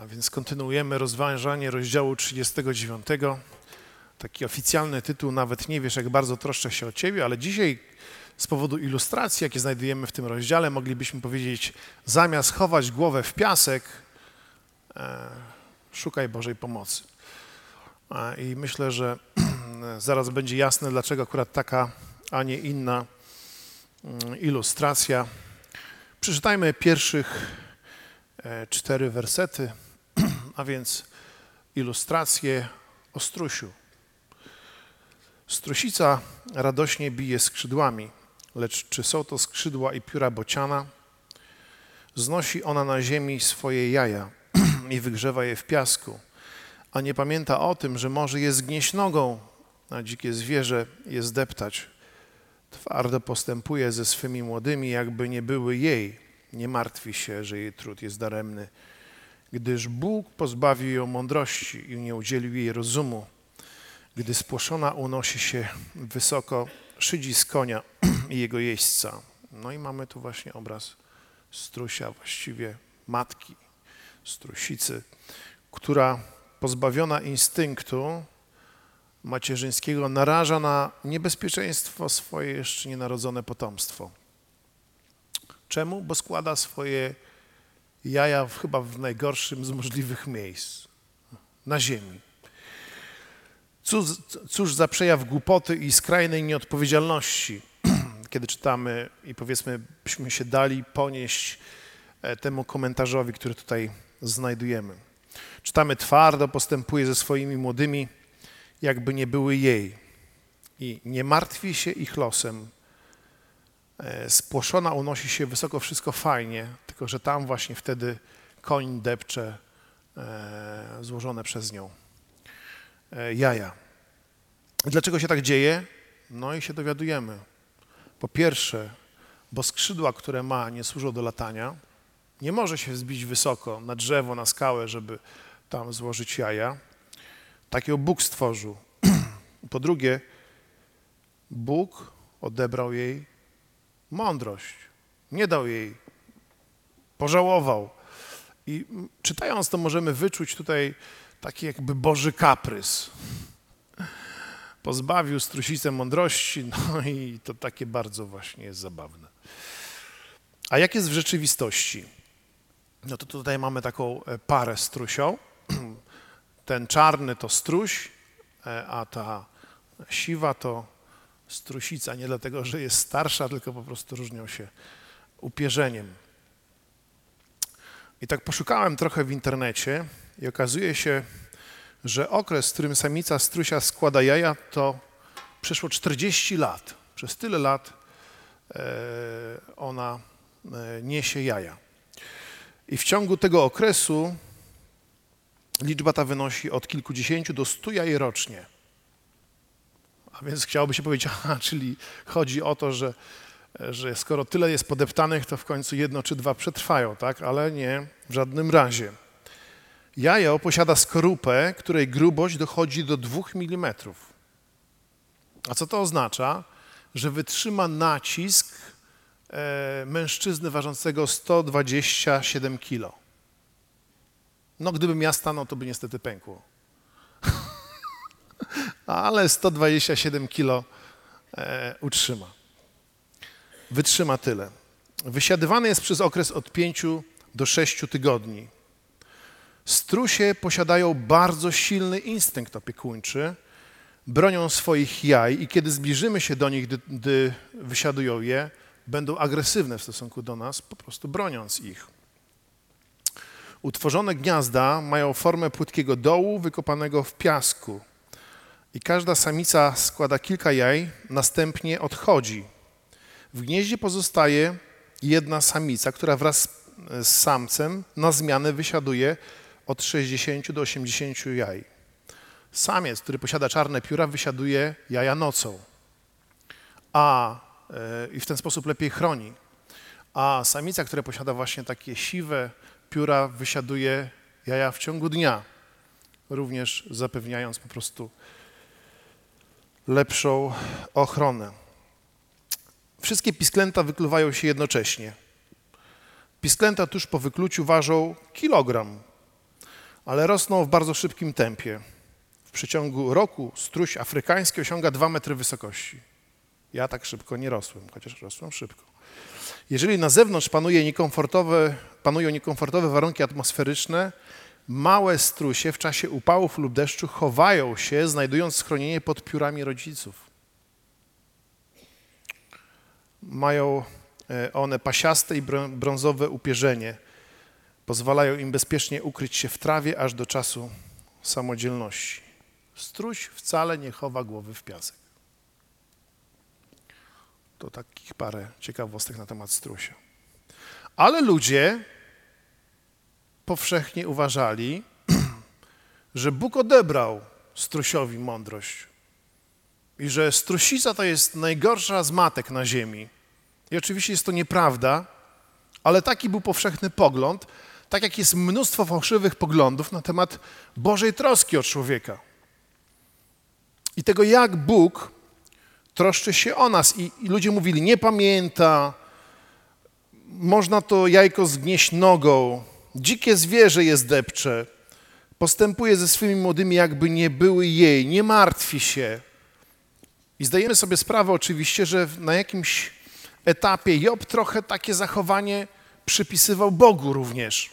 A więc kontynuujemy rozważanie rozdziału 39. Taki oficjalny tytuł, nawet nie wiesz, jak bardzo troszczę się o Ciebie, ale dzisiaj z powodu ilustracji, jakie znajdujemy w tym rozdziale, moglibyśmy powiedzieć, zamiast chować głowę w piasek, szukaj Bożej pomocy. I myślę, że zaraz będzie jasne, dlaczego akurat taka, a nie inna ilustracja. Przeczytajmy pierwszych 4 wersety, a więc ilustrację o strusiu. Strusica radośnie bije skrzydłami, lecz czy są to skrzydła i pióra bociana? Znosi ona na ziemi swoje jaja i wygrzewa je w piasku, a nie pamięta o tym, że może je zgnieść nogą, a dzikie zwierzę je zdeptać. Twardo postępuje ze swymi młodymi, jakby nie były jej. Nie martwi się, że jej trud jest daremny, gdyż Bóg pozbawił ją mądrości i nie udzielił jej rozumu. Gdy spłoszona unosi się wysoko, szydzi z konia i jego jeźdźca. No i mamy tu właśnie obraz strusia, właściwie matki strusicy, która pozbawiona instynktu macierzyńskiego naraża na niebezpieczeństwo swoje jeszcze nienarodzone potomstwo. Czemu? Bo składa swoje jaja chyba w najgorszym z możliwych miejsc, na ziemi. Cóż za przejaw głupoty i skrajnej nieodpowiedzialności, kiedy czytamy i powiedzmy, byśmy się dali ponieść temu komentarzowi, który tutaj znajdujemy. Czytamy, twardo postępuje ze swoimi młodymi, jakby nie były jej i nie martwi się ich losem. Spłoszona unosi się wysoko, wszystko fajnie, tylko że tam właśnie wtedy koń depcze złożone przez nią jaja. Dlaczego się tak dzieje? No i się dowiadujemy. Po pierwsze, bo skrzydła, które ma, nie służą do latania. Nie może się wzbić wysoko na drzewo, na skałę, żeby tam złożyć jaja. Takiego Bóg stworzył. Po drugie, Bóg odebrał jej mądrość. Nie dał jej, pożałował. I czytając to możemy wyczuć tutaj taki jakby Boży kaprys. Pozbawił strusicę mądrości, no i to takie bardzo właśnie jest zabawne. A jak jest w rzeczywistości? No to tutaj mamy taką parę strusią. Ten czarny to struś, a ta siwa to strusica. Nie dlatego, że jest starsza, tylko po prostu różnią się upierzeniem. I tak poszukałem trochę w internecie i okazuje się, że okres, w którym samica strusia składa jaja, to przeszło 40 lat. Przez tyle lat ona niesie jaja. I w ciągu tego okresu liczba ta wynosi od kilkudziesięciu do 100 jaj rocznie. A więc chciałoby się powiedzieć, czyli chodzi o to, że skoro tyle jest podeptanych, to w końcu 1 czy 2 przetrwają, tak? Ale nie, w żadnym razie. Jajo posiada skorupę, której grubość dochodzi do 2 mm. A co to oznacza? Że wytrzyma nacisk mężczyzny ważącego 127 kg. No gdybym ja stanął, to by niestety pękło. Ale 127 kg utrzyma. Wytrzyma tyle. Wysiadywany jest przez okres od 5 do 6 tygodni. Strusie posiadają bardzo silny instynkt opiekuńczy, bronią swoich jaj i kiedy zbliżymy się do nich, gdy wysiadują je, będą agresywne w stosunku do nas, po prostu broniąc ich. Utworzone gniazda mają formę płytkiego dołu wykopanego w piasku i każda samica składa kilka jaj, następnie odchodzi. W gnieździe pozostaje jedna samica, która wraz z samcem na zmianę wysiaduje od 60 do 80 jaj. Samiec, który posiada czarne pióra, wysiaduje jaja nocą, i w ten sposób lepiej chroni. A samica, która posiada właśnie takie siwe pióra, wysiaduje jaja w ciągu dnia, również zapewniając po prostu lepszą ochronę. Wszystkie pisklęta wykluwają się jednocześnie. Pisklęta tuż po wykluciu ważą kilogram. ale rosną w bardzo szybkim tempie. W przeciągu roku struś afrykański osiąga 2 metry wysokości. Ja tak szybko nie rosłem, chociaż rosłem szybko. Jeżeli na zewnątrz panują niekomfortowe warunki atmosferyczne, małe strusie w czasie upałów lub deszczu chowają się, znajdując schronienie pod piórami rodziców. Mają one pasiaste i brązowe upierzenie. Pozwalają im bezpiecznie ukryć się w trawie aż do czasu samodzielności. Struś wcale nie chowa głowy w piasek. To takich parę ciekawostek na temat strusia. Ale ludzie powszechnie uważali, że Bóg odebrał strusiowi mądrość i że strusica to jest najgorsza z matek na ziemi. I oczywiście jest to nieprawda, ale taki był powszechny pogląd, tak jak jest mnóstwo fałszywych poglądów na temat Bożej troski o człowieka. I tego, jak Bóg troszczy się o nas. I ludzie mówili, nie pamięta, można to jajko zgnieść nogą, dzikie zwierzę je zdepcze, postępuje ze swymi młodymi, jakby nie były jej, nie martwi się. I zdajemy sobie sprawę oczywiście, że na jakimś etapie Job trochę takie zachowanie przypisywał Bogu również.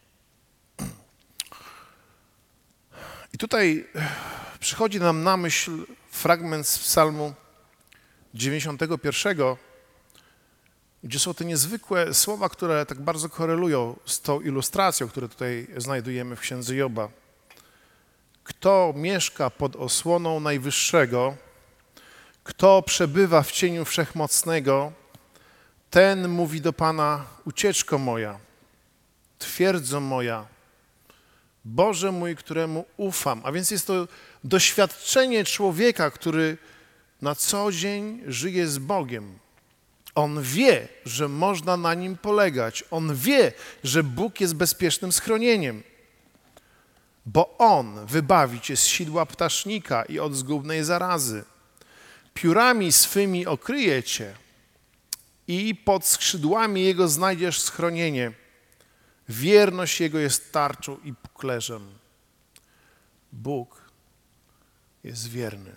I tutaj przychodzi nam na myśl fragment z Psalmu 91, gdzie są te niezwykłe słowa, które tak bardzo korelują z tą ilustracją, którą tutaj znajdujemy w księdze Joba. Kto mieszka pod osłoną Najwyższego, kto przebywa w cieniu Wszechmocnego, ten mówi do Pana, ucieczko moja, twierdzo moja, Boże mój, któremu ufam. A więc jest to doświadczenie człowieka, który na co dzień żyje z Bogiem. On wie, że można na Nim polegać. On wie, że Bóg jest bezpiecznym schronieniem. Bo On wybawi cię z sidła ptasznika i od zgubnej zarazy. Piórami swymi okryje cię i pod skrzydłami Jego znajdziesz schronienie. Wierność Jego jest tarczą i puklerzem. Bóg jest wierny.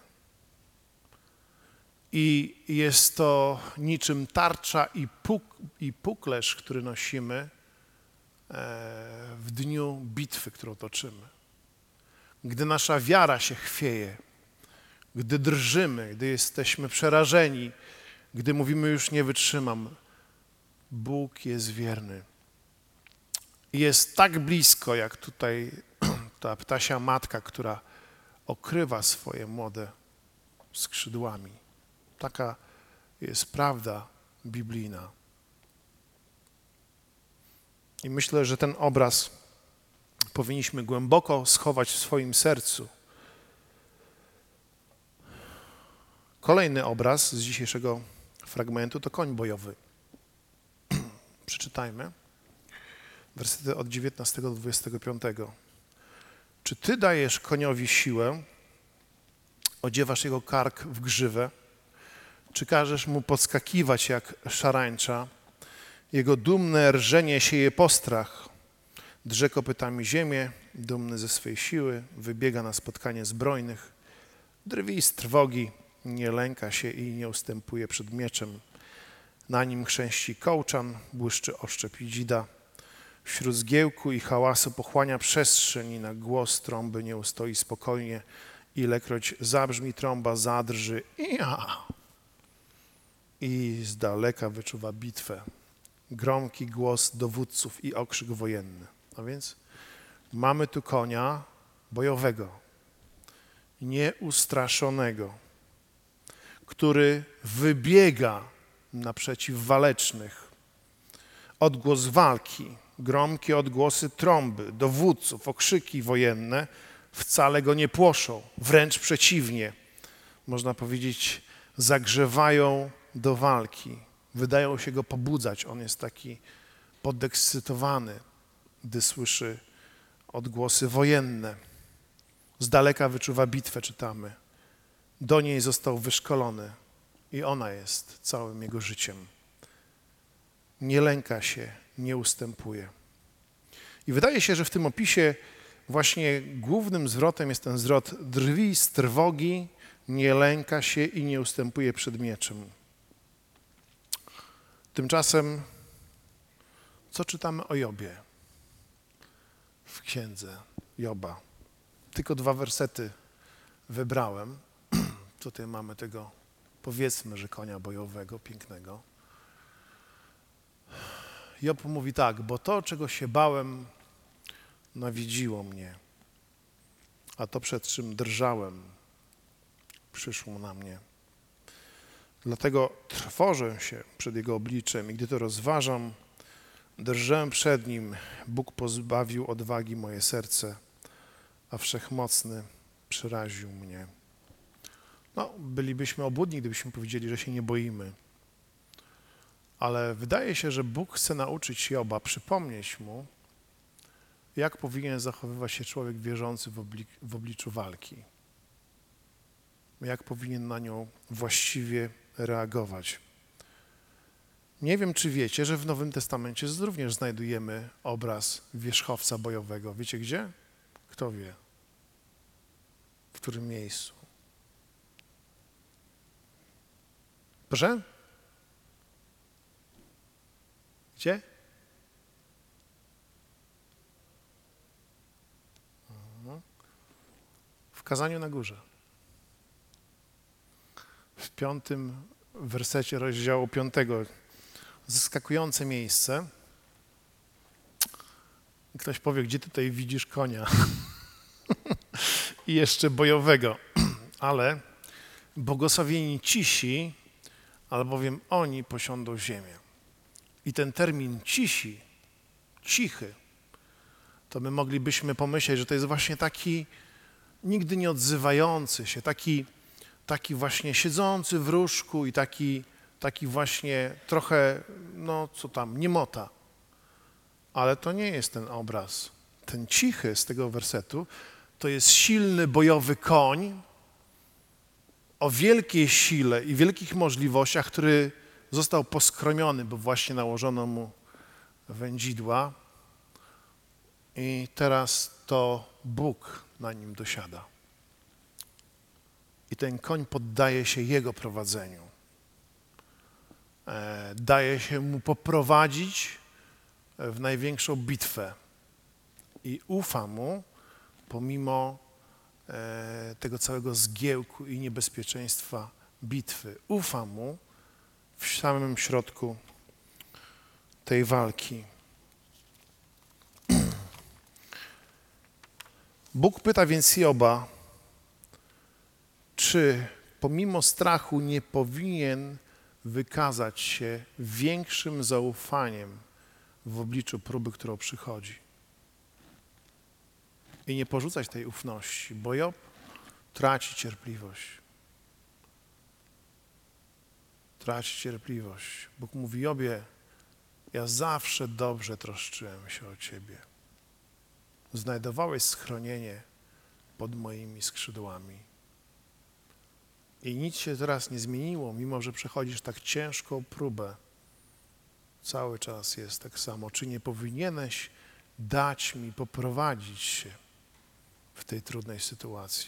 I jest to niczym tarcza i puklerz, który nosimy w dniu bitwy, którą toczymy. Gdy nasza wiara się chwieje, gdy drżymy, gdy jesteśmy przerażeni, gdy mówimy już nie wytrzymam, Bóg jest wierny. Jest tak blisko, jak tutaj ta ptasia matka, która okrywa swoje młode skrzydłami. Taka jest prawda biblijna. I myślę, że ten obraz powinniśmy głęboko schować w swoim sercu. Kolejny obraz z dzisiejszego fragmentu to koń bojowy. Przeczytajmy wersety od 19 do 25. Czy ty dajesz koniowi siłę, odziewasz jego kark w grzywę, czy każesz mu podskakiwać jak szarańcza? Jego dumne rżenie sieje postrach, drze kopytami ziemię, dumny ze swej siły, wybiega na spotkanie zbrojnych, drwi z trwogi, nie lęka się i nie ustępuje przed mieczem. Na nim chrzęści kołczan, błyszczy oszczep i dzida. Wśród zgiełku i hałasu pochłania przestrzeń i na głos trąby nie ustoi spokojnie. Ilekroć zabrzmi trąba, zadrży i z daleka wyczuwa bitwę. Gromki głos dowódców i okrzyk wojenny. A więc mamy tu konia bojowego, nieustraszonego, który wybiega naprzeciw walecznych. Odgłos walki, gromkie odgłosy trąby, dowódców, okrzyki wojenne wcale go nie płoszą, wręcz przeciwnie. Można powiedzieć, zagrzewają do walki, wydają się go pobudzać. On jest taki podekscytowany, gdy słyszy odgłosy wojenne. Z daleka wyczuwa bitwę, czytamy. Do niej został wyszkolony i ona jest całym jego życiem. Nie lęka się, nie ustępuje. I wydaje się, że w tym opisie właśnie głównym zwrotem jest ten zwrot drwi z trwogi, nie lęka się i nie ustępuje przed mieczem. Tymczasem, co czytamy o Jobie w księdze Joba? Tylko 2 wersety wybrałem. Tutaj mamy tego, powiedzmy, że konia bojowego, pięknego. Job mówi tak, bo to, czego się bałem, nawiedziło mnie, a to, przed czym drżałem, przyszło na mnie. Dlatego trwożę się przed Jego obliczem i gdy to rozważam, drżę przed Nim. Bóg pozbawił odwagi moje serce, a Wszechmocny przeraził mnie. No, bylibyśmy obłudni, gdybyśmy powiedzieli, że się nie boimy. Ale wydaje się, że Bóg chce nauczyć Joba, przypomnieć mu, jak powinien zachowywać się człowiek wierzący w obliczu walki. Jak powinien na nią właściwie reagować. Nie wiem, czy wiecie, że w Nowym Testamencie również znajdujemy obraz wierzchowca bojowego. Wiecie gdzie? Kto wie? W którym miejscu? Proszę? Gdzie? W Kazaniu na Górze. W 5. wersecie rozdziału 5. Zaskakujące miejsce. Ktoś powie, gdzie tutaj widzisz konia? I jeszcze bojowego. Ale błogosławieni cisi, albowiem oni posiądą ziemię. I ten termin cisi, cichy, to my moglibyśmy pomyśleć, że to jest właśnie taki nigdy nie odzywający się, taki właśnie siedzący w różku i taki właśnie trochę, no co tam, niemota. Ale to nie jest ten obraz. Ten cichy z tego wersetu to jest silny, bojowy koń o wielkiej sile i wielkich możliwościach, który został poskromiony, bo właśnie nałożono mu wędzidła i teraz to Bóg na nim dosiada. I ten koń poddaje się Jego prowadzeniu. Daje się mu poprowadzić w największą bitwę i ufa mu pomimo tego całego zgiełku i niebezpieczeństwa bitwy. Ufa mu w samym środku tej walki. Bóg pyta więc Joba, czy pomimo strachu nie powinien wykazać się większym zaufaniem w obliczu próby, którą przychodzi. I nie porzucać tej ufności, bo Job traci cierpliwość. Traci cierpliwość. Bóg mówi, Jobie, ja zawsze dobrze troszczyłem się o Ciebie. Znajdowałeś schronienie pod moimi skrzydłami. I nic się teraz nie zmieniło, mimo że przechodzisz tak ciężką próbę. Cały czas jest tak samo. Czy nie powinieneś dać mi poprowadzić się w tej trudnej sytuacji?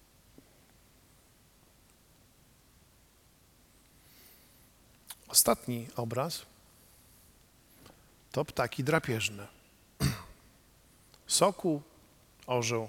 Ostatni obraz to ptaki drapieżne. Sokół, orzeł.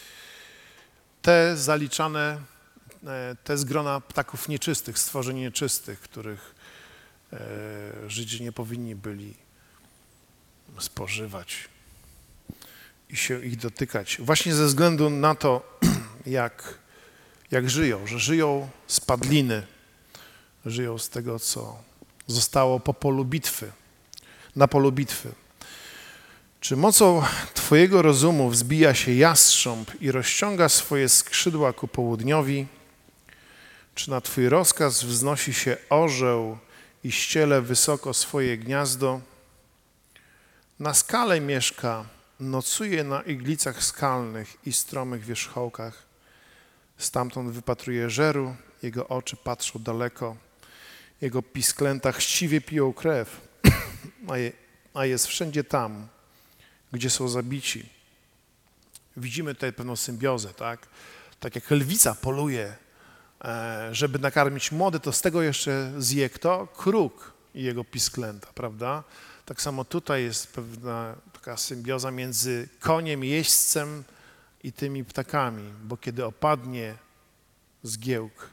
Te zaliczane, te z grona ptaków nieczystych, stworzeń nieczystych, których Żydzi nie powinni byli spożywać i się ich dotykać. Właśnie ze względu na to, jak żyją, że żyją z padliny, żyją z tego, co zostało po polu bitwy, na polu bitwy. Czy mocą Twojego rozumu wzbija się jastrząb i rozciąga swoje skrzydła ku południowi? Czy na Twój rozkaz wznosi się orzeł i ściele wysoko swoje gniazdo? Na skale mieszka, nocuje na iglicach skalnych i stromych wierzchołkach. Stamtąd wypatruje żeru, jego oczy patrzą daleko, jego pisklęta chciwie piją krew, a jest wszędzie tam, gdzie są zabici. Widzimy tutaj pewną symbiozę, tak? Tak jak lwica poluje, żeby nakarmić młode, to z tego jeszcze zje kto? Kruk i jego pisklęta, prawda? Tak samo tutaj jest pewna taka symbioza między koniem, jeźdźcem i tymi ptakami, bo kiedy opadnie zgiełk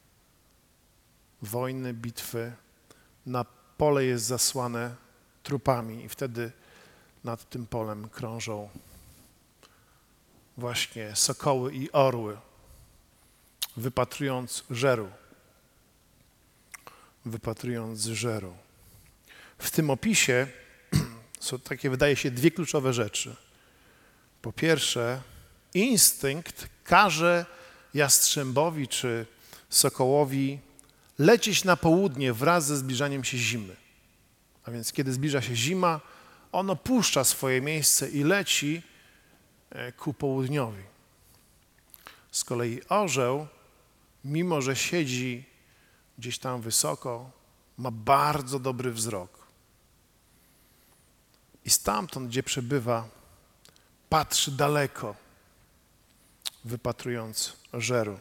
wojny, bitwy, na pole jest zasłane trupami i wtedy nad tym polem krążą właśnie sokoły i orły, wypatrując żeru. W tym opisie są takie, wydaje się, dwie kluczowe rzeczy. Po pierwsze, instynkt każe jastrzębowi czy sokołowi lecieć na południe wraz ze zbliżaniem się zimy. A więc kiedy zbliża się zima, on opuszcza swoje miejsce i leci ku południowi. Z kolei orzeł, mimo że siedzi gdzieś tam wysoko, ma bardzo dobry wzrok. I stamtąd, gdzie przebywa, patrzy daleko, wypatrując żeru.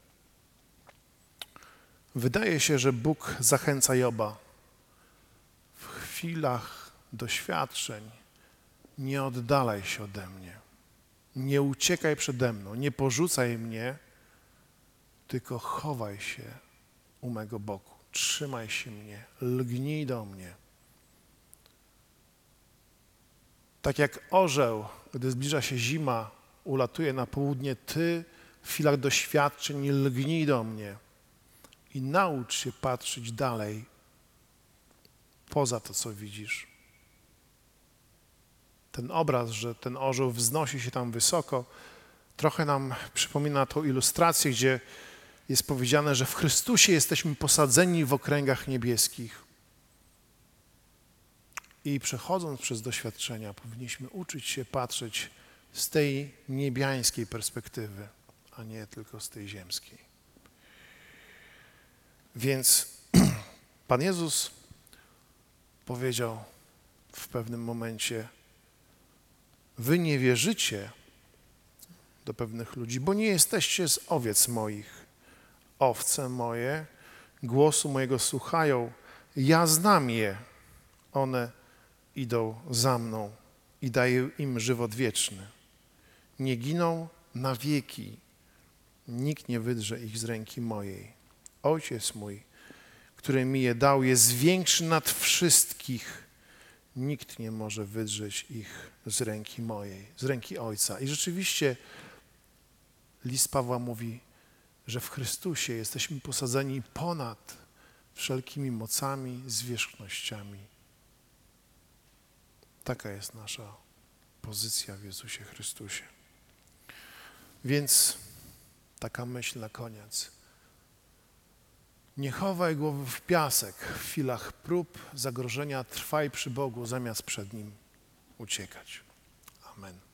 Wydaje się, że Bóg zachęca Joba w chwilach doświadczeń: nie oddalaj się ode mnie, nie uciekaj przede mną, nie porzucaj mnie, tylko chowaj się u mego boku, trzymaj się mnie, lgnij do mnie. Tak jak orzeł, gdy zbliża się zima, ulatuje na południe, ty w chwilach doświadczeń lgnij do mnie i naucz się patrzeć dalej, poza to, co widzisz. Ten obraz, że ten orzeł wznosi się tam wysoko, trochę nam przypomina tą ilustrację, gdzie jest powiedziane, że w Chrystusie jesteśmy posadzeni w okręgach niebieskich. I przechodząc przez doświadczenia, powinniśmy uczyć się patrzeć z tej niebiańskiej perspektywy, a nie tylko z tej ziemskiej. Więc Pan Jezus powiedział w pewnym momencie: wy nie wierzycie do pewnych ludzi, bo nie jesteście z owiec moich. Owce moje głosu mojego słuchają, ja znam je, one idą za mną i daję im żywot wieczny. Nie giną na wieki, nikt nie wydrze ich z ręki mojej. Ojciec mój, który mi je dał, jest większy nad wszystkich. Nikt nie może wydrzeć ich z ręki mojej, z ręki Ojca. I rzeczywiście list Pawła mówi, że w Chrystusie jesteśmy posadzeni ponad wszelkimi mocami, zwierzchnościami. Taka jest nasza pozycja w Jezusie Chrystusie. Więc taka myśl na koniec. Nie chowaj głowy w piasek w chwilach prób, zagrożenia, trwaj przy Bogu, zamiast przed Nim uciekać. Amen.